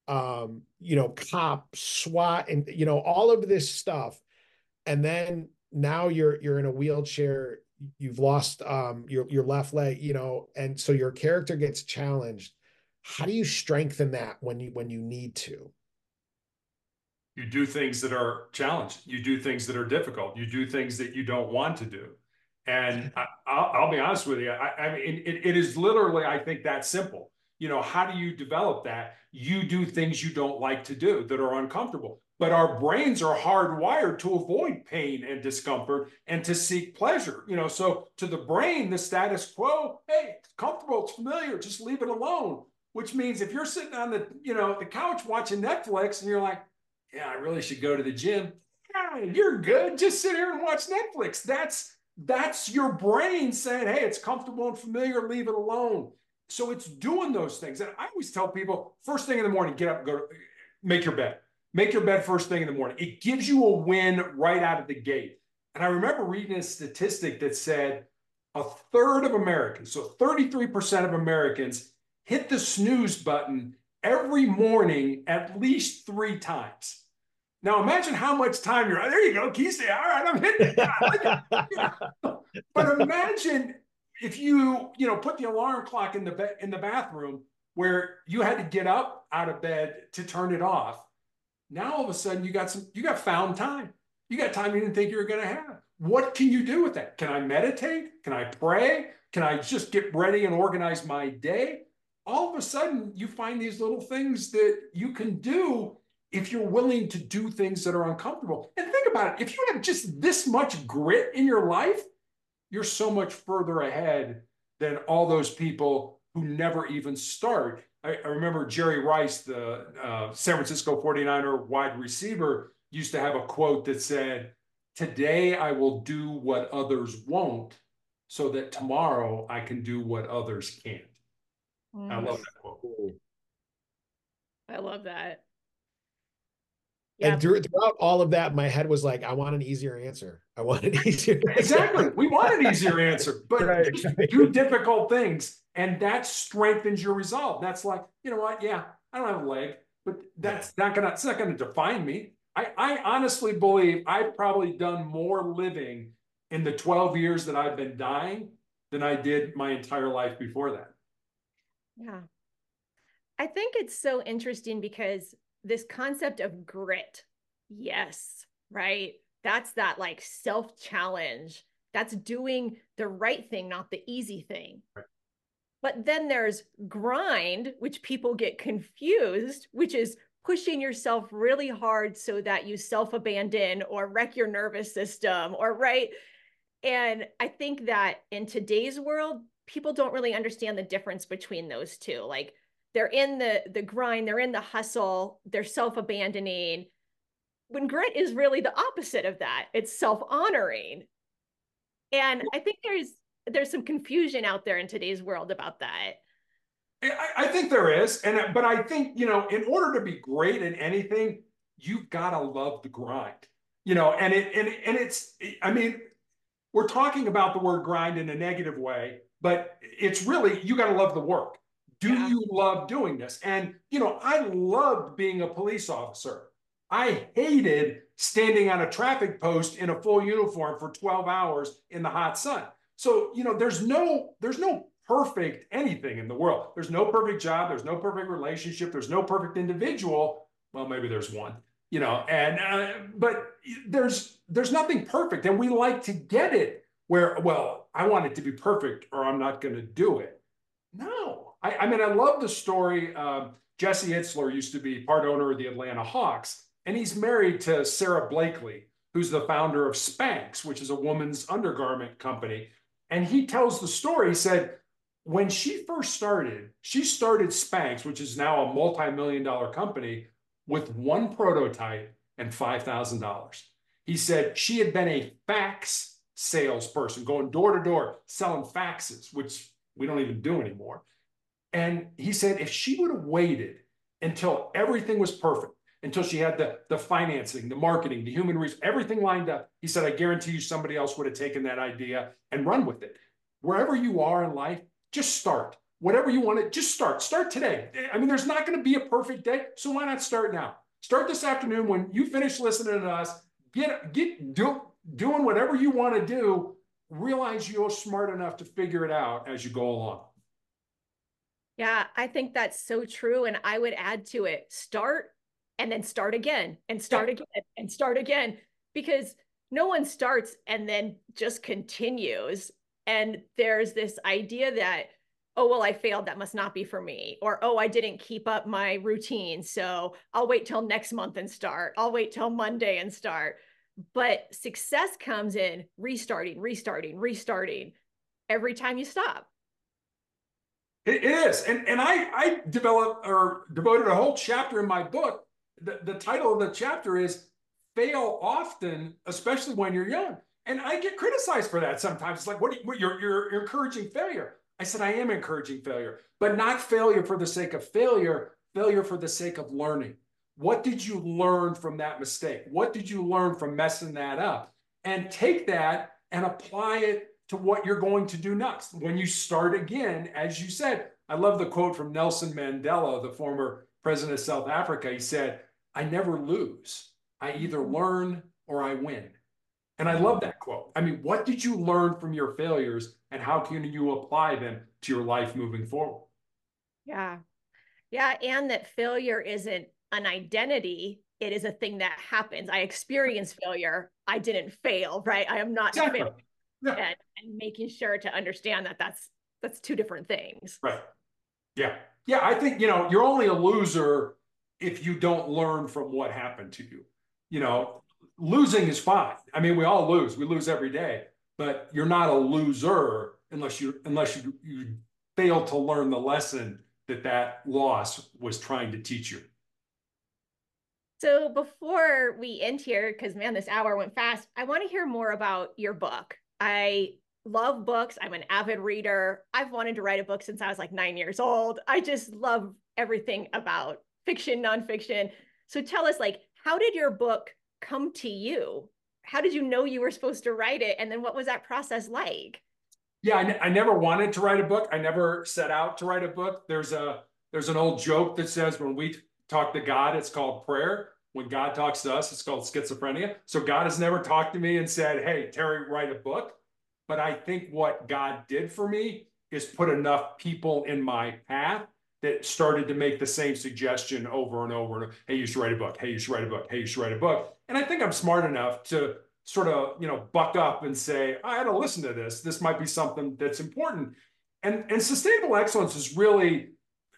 cop, SWAT, and all of this stuff. And then now you're in a wheelchair, you've lost your left leg, and so your character gets challenged. How do you strengthen that when you need to? You do things that are challenged. You do things that are difficult. You do things that you don't want to do. And I'll be honest with you. I mean, it is literally, I think, that simple. How do you develop that? You do things you don't like to do that are uncomfortable. But our brains are hardwired to avoid pain and discomfort and to seek pleasure. So to the brain, the status quo, hey, it's comfortable, it's familiar, just leave it alone. Which means if you're sitting on the couch watching Netflix and you're like, yeah, I really should go to the gym. Yeah, you're good. Just sit here and watch Netflix. That's your brain saying, hey, it's comfortable and familiar, leave it alone. So it's doing those things. And I always tell people, first thing in the morning, get up, go make your bed. Make your bed first thing in the morning. It gives you a win right out of the gate. And I remember reading a statistic that said a third of Americans, so 33% of Americans, hit the snooze button every morning at least 3 times. Now imagine how much time you're, there you go, Keith, all right, I'm hitting it. But imagine if you put the alarm clock in the bathroom where you had to get up out of bed to turn it off. Now all of a sudden you got found time. You got time you didn't think you were going to have. What can you do with that? Can I meditate? Can I pray? Can I just get ready and organize my day? All of a sudden you find these little things that you can do if you're willing to do things that are uncomfortable. And think about it. If you have just this much grit in your life, you're so much further ahead than all those people who never even start. I remember Jerry Rice, the San Francisco 49er wide receiver, used to have a quote that said, "Today I will do what others won't so that tomorrow I can do what others can't." I love that quote. I love that. Yeah. And throughout all of that, my head was like, I want an easier answer. I want an easier answer. Exactly. We want an easier answer, but Right. do difficult things. And that strengthens your resolve. That's like, you know what? Yeah, I don't have a leg, but it's not gonna define me. I honestly believe I've probably done more living in the 12 years that I've been dying than I did my entire life before that. Yeah. I think it's so interesting because this concept of grit, yes, right? That's that like self-challenge. That's doing the right thing, not the easy thing. Right. But then there's grind, which people get confused, which is pushing yourself really hard so that you self-abandon or wreck your nervous system, or right. And I think that in today's world, people don't really understand the difference between those two. Like they're in the grind, they're in the hustle, they're self-abandoning. When grit is really the opposite of that. It's self-honoring. And I think there's some confusion out there in today's world about that. I think there is. But I think, in order to be great at anything, you've got to love the grind, and it's, I mean, we're talking about the word grind in a negative way, but it's really, you got to love the work. Do you love doing this? And, I loved being a police officer. I hated standing on a traffic post in a full uniform for 12 hours in the hot sun. So, there's no perfect anything in the world. There's no perfect job. There's no perfect relationship. There's no perfect individual. Well, maybe there's one. but there's nothing perfect, and we like to get it where, well, I want it to be perfect or I'm not going to do it. No, I mean, I love the story. Jesse Itzler used to be part owner of the Atlanta Hawks, and he's married to Sarah Blakely, who's the founder of Spanx, which is a woman's undergarment company. And he tells the story. He said, when she first started, she started Spanx, which is now a multi-million-dollar company, with one prototype and $5,000. He said she had been a fax salesperson, going door to door, selling faxes, which we don't even do anymore. And he said if she would have waited until everything was perfect, until she had the financing, the marketing, the human resources, everything lined up, he said, I guarantee you somebody else would have taken that idea and run with it. Wherever you are in life, just start. Whatever you want to, just start. Start today. I mean, there's not going to be a perfect day, so why not start now? Start this afternoon when you finish listening to us. Doing whatever you want to do. Realize you're smart enough to figure it out as you go along. Yeah, I think that's so true. And I would add to it, start and then start again and start again and start again, because no one starts and then just continues. And there's this idea that, oh, well, I failed, that must not be for me. Or, oh, I didn't keep up my routine, so I'll wait till next month and start. I'll wait till Monday and start. But success comes in restarting every time you stop. It is. And I developed or devoted a whole chapter in my book. The title of the chapter is Fail Often, Especially When You're Young. And I get criticized for that sometimes. It's like, you're encouraging failure. I said, I am encouraging failure, but not failure for the sake of failure, failure for the sake of learning. What did you learn from that mistake? What did you learn from messing that up? And take that and apply it to what you're going to do next. When you start again, as you said, I love the quote from Nelson Mandela, the former president of South Africa. He said, I never lose. I either learn or I win. And I love that quote. I mean, what did you learn from your failures and how can you apply them to your life moving forward? Yeah. Yeah. And that failure isn't an identity. It is a thing that happens. I experienced failure. I didn't fail, right? I am not Exactly. failing. Yeah. And making sure to understand that that's two different things. Right. Yeah. Yeah. I think, you're only a loser if you don't learn from what happened to you. Losing is fine. I mean, we all lose. We lose every day, but you're not a loser unless you fail to learn the lesson that loss was trying to teach you. So before we end here, because man, this hour went fast, I want to hear more about your book. I love books. I'm an avid reader. I've wanted to write a book since I was like 9 years old. I just love everything about fiction, nonfiction. So tell us, how did your book come to you? How did you know you were supposed to write it? And then what was that process like? Yeah, I never wanted to write a book. I never set out to write a book. There's an old joke that says when we talk to God, it's called prayer. When God talks to us, it's called schizophrenia. So God has never talked to me and said, hey, Terry, write a book. But I think what God did for me is put enough people in my path that started to make the same suggestion over and over. And hey, you should write a book. Hey, you should write a book. Hey, you should write a book. And I think I'm smart enough to sort of, buck up and say, I had to listen to this. This might be something that's important. And sustainable excellence is really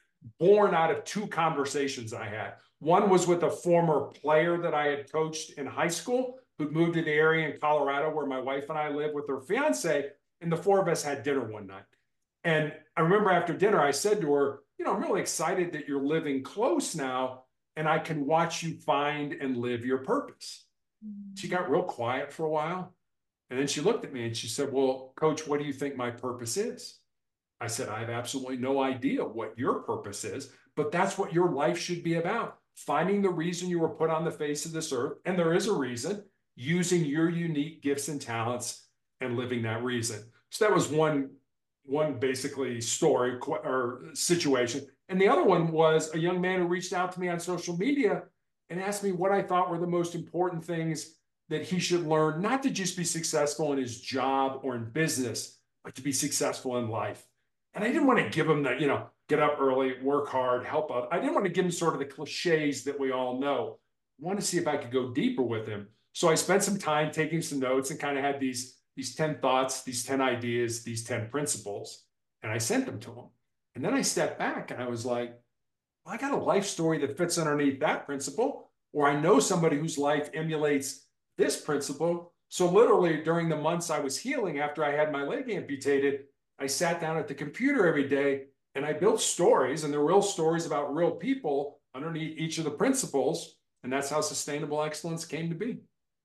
born out of two conversations I had. One was with a former player that I had coached in high school who moved to the area in Colorado where my wife and I live with her fiance. And the four of us had dinner one night. And I remember after dinner, I said to her, I'm really excited that you're living close now and I can watch you find and live your purpose. She got real quiet for a while. And then she looked at me and she said, well, Coach, what do you think my purpose is? I said, I have absolutely no idea what your purpose is, but that's what your life should be about. Finding the reason you were put on the face of this earth. And there is a reason, using your unique gifts and talents and living that reason. So that was one basically story or situation. And the other one was a young man who reached out to me on social media and asked me what I thought were the most important things that he should learn, not to just be successful in his job or in business, but to be successful in life. And I didn't want to give him the, get up early, work hard, help out. I didn't want to give him sort of the cliches that we all know. want to see if I could go deeper with him. So I spent some time taking some notes and kind of had these 10 thoughts, these 10 ideas, these 10 principles, and I sent them to him. And then I stepped back and I was like, well, I got a life story that fits underneath that principle, or I know somebody whose life emulates this principle. So literally during the months I was healing after I had my leg amputated, I sat down at the computer every day and I built stories, and they're real stories about real people underneath each of the principles. And that's how sustainable excellence came to be.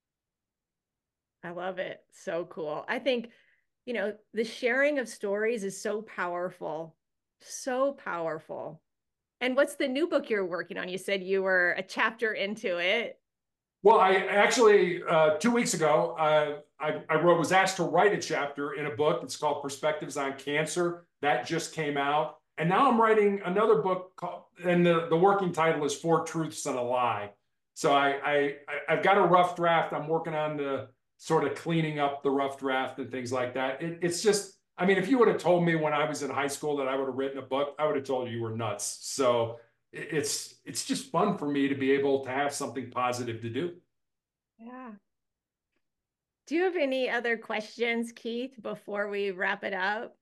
I love it. So cool. I think, the sharing of stories is so powerful, so powerful. And what's the new book you're working on? You said you were a chapter into it. Well, I actually, 2 weeks ago, I was asked to write a chapter in a book. It's called Perspectives on Cancer. That just came out. And now I'm writing another book and the working title is Four Truths and a Lie. So I've got a rough draft. I'm working on the sort of cleaning up the rough draft and things like that. It's just, I mean, if you would have told me when I was in high school that I would have written a book, I would have told you were nuts. So it's just fun for me to be able to have something positive to do. Yeah. Do you have any other questions, Keith, before we wrap it up?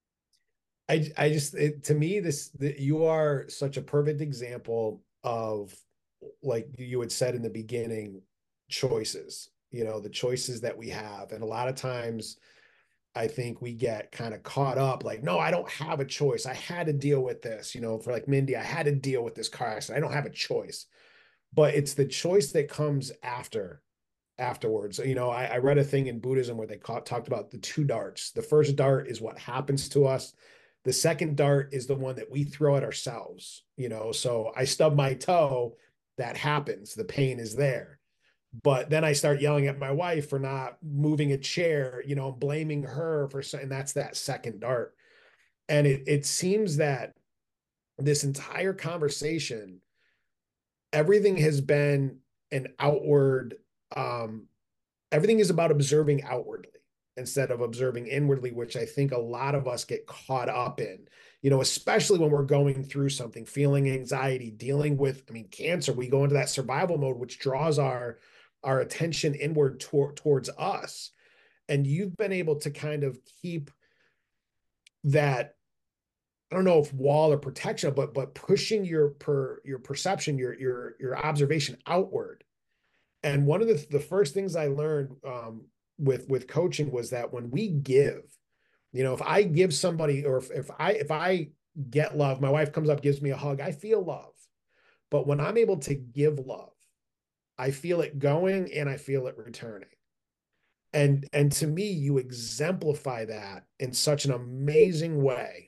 To me, you are such a perfect example of, like you had said in the beginning, choices, the choices that we have. And a lot of times I think we get kind of caught up like, no, I don't have a choice. I had to deal with this, for like Mindy, I had to deal with this car accident. I don't have a choice, but it's the choice that comes afterwards. I read a thing in Buddhism where they talked about the two darts. The first dart is what happens to us. The second dart is the one that we throw at ourselves, so I stub my toe, that happens. The pain is there. But then I start yelling at my wife for not moving a chair, blaming her for something. And that's that second dart. And it seems that this entire conversation, everything has been an outward, everything is about observing outwardly instead of observing inwardly, which I think a lot of us get caught up in, especially when we're going through something, feeling anxiety, dealing with, cancer. We go into that survival mode, which draws our attention inward towards us. And you've been able to kind of keep that, I don't know if wall or protection, but pushing your perception, your observation outward. And one of the first things I learned with coaching was that when we give, if I give somebody, or if I get love, my wife comes up, gives me a hug, I feel love. But when I'm able to give love, I feel it going and I feel it returning. And to me, you exemplify that in such an amazing way,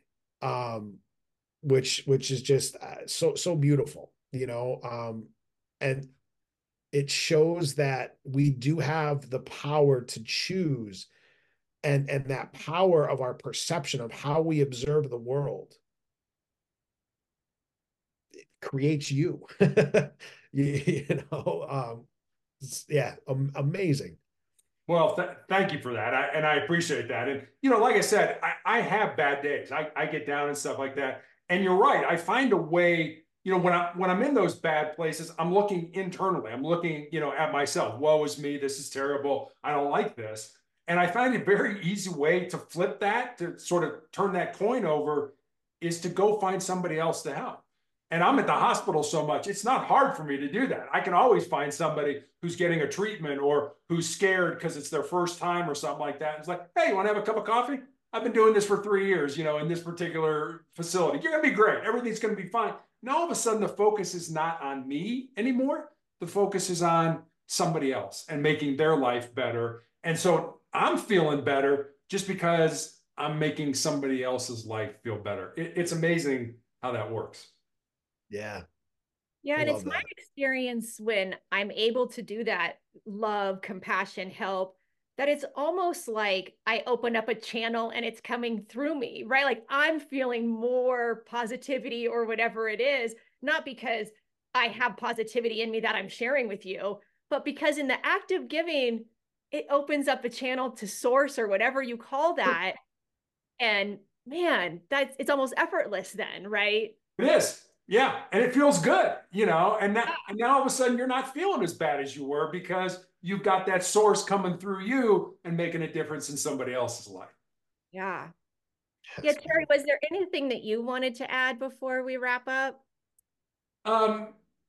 which is just so beautiful, and it shows that we do have the power to choose, and that power of our perception of how we observe the world creates you. Yeah, amazing. Well, thank you for that. I appreciate that. And, like I said, I have bad days. I get down and stuff like that. And you're right. I find a way, when I'm in those bad places, I'm looking internally. I'm looking, at myself. Woe is me. This is terrible. I don't like this. And I find a very easy way to flip that, to sort of turn that coin over, is to go find somebody else to help. And I'm at the hospital so much, it's not hard for me to do that. I can always find somebody who's getting a treatment or who's scared because it's their first time or something like that. It's like, hey, you want to have a cup of coffee? I've been doing this for 3 years, in this particular facility. You're going to be great. Everything's going to be fine. Now, all of a sudden, the focus is not on me anymore. The focus is on somebody else and making their life better. And so I'm feeling better just because I'm making somebody else's life feel better. It's amazing how that works. Yeah. Yeah. And it's my experience when I'm able to do that, love, compassion, help, that it's almost like I open up a channel and it's coming through me, right? Like I'm feeling more positivity or whatever it is, not because I have positivity in me that I'm sharing with you, but because in the act of giving, it opens up a channel to source or whatever you call that. And man, it's almost effortless then, right? It is. Yeah, and it feels good, and now all of a sudden you're not feeling as bad as you were because you've got that source coming through you and making a difference in somebody else's life. Yeah. Yeah, Terry, was there anything that you wanted to add before we wrap up? Um,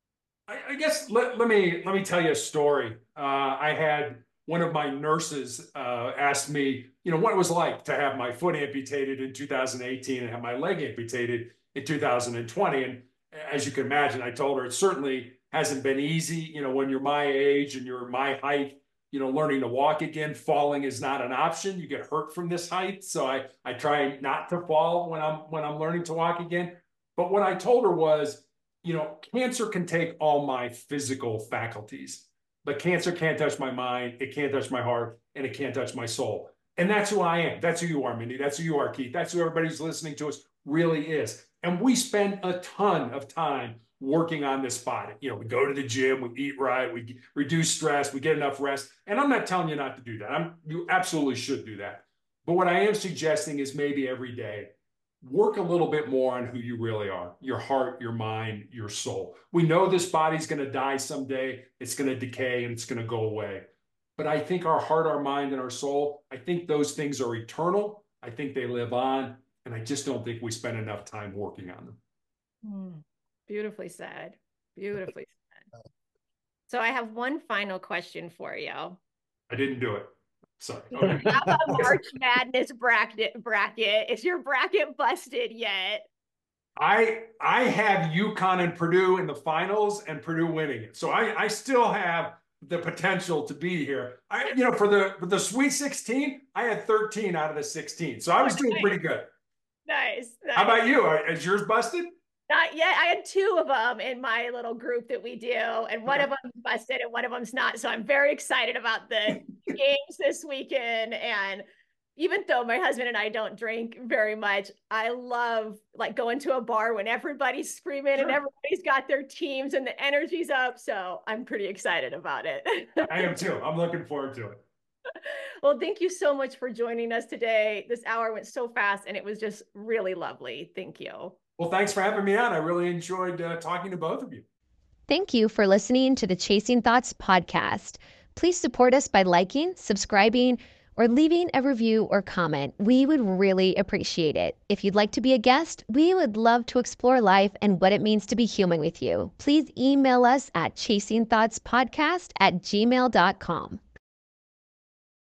I guess let me tell you a story. I had one of my nurses asked me, what it was like to have my foot amputated in 2018 and have my leg amputated in 2020. And as you can imagine, I told her it certainly hasn't been easy. When you're my age and you're my height, learning to walk again, falling is not an option. You get hurt from this height, so I try not to fall when I'm learning to walk again. But what I told her was, cancer can take all my physical faculties, but cancer can't touch my mind, it can't touch my heart, and it can't touch my soul. And that's who I am. That's who you are, Mindy. That's who you are, Keith. That's who everybody who's listening to us really is. And we spend a ton of time working on this body. We go to the gym, we eat right, we reduce stress, we get enough rest. And I'm not telling you not to do that. You absolutely should do that. But what I am suggesting is maybe every day, work a little bit more on who you really are, your heart, your mind, your soul. We know this body's going to die someday. It's going to decay and it's going to go away. But I think our heart, our mind, and our soul, I think those things are eternal. I think they live on. And I just don't think we spend enough time working on them. Beautifully said. Beautifully said. So I have one final question for you. I didn't do it. Sorry. Okay. How about March Madness bracket? Is your bracket busted yet? I have UConn and Purdue in the finals and Purdue winning it. So I still have the potential to be here. For the Sweet 16, I had 13 out of the 16. So I was doing pretty good. Nice. How about you? Is yours busted? Not yet. I had two of them in my little group that we do, and one of them's busted and one of them's not. So I'm very excited about the games this weekend. And even though my husband and I don't drink very much, I love going to a bar when everybody's screaming and everybody's got their teams and the energy's up. So I'm pretty excited about it. I am too. I'm looking forward to it. Well, thank you so much for joining us today. This hour went so fast and it was just really lovely. Thank you. Well, thanks for having me on. I really enjoyed talking to both of you. Thank you for listening to the Chasing Thoughts podcast. Please support us by liking, subscribing, or leaving a review or comment. We would really appreciate it. If you'd like to be a guest, we would love to explore life and what it means to be human with you. Please email us at chasingthoughtspodcast@gmail.com.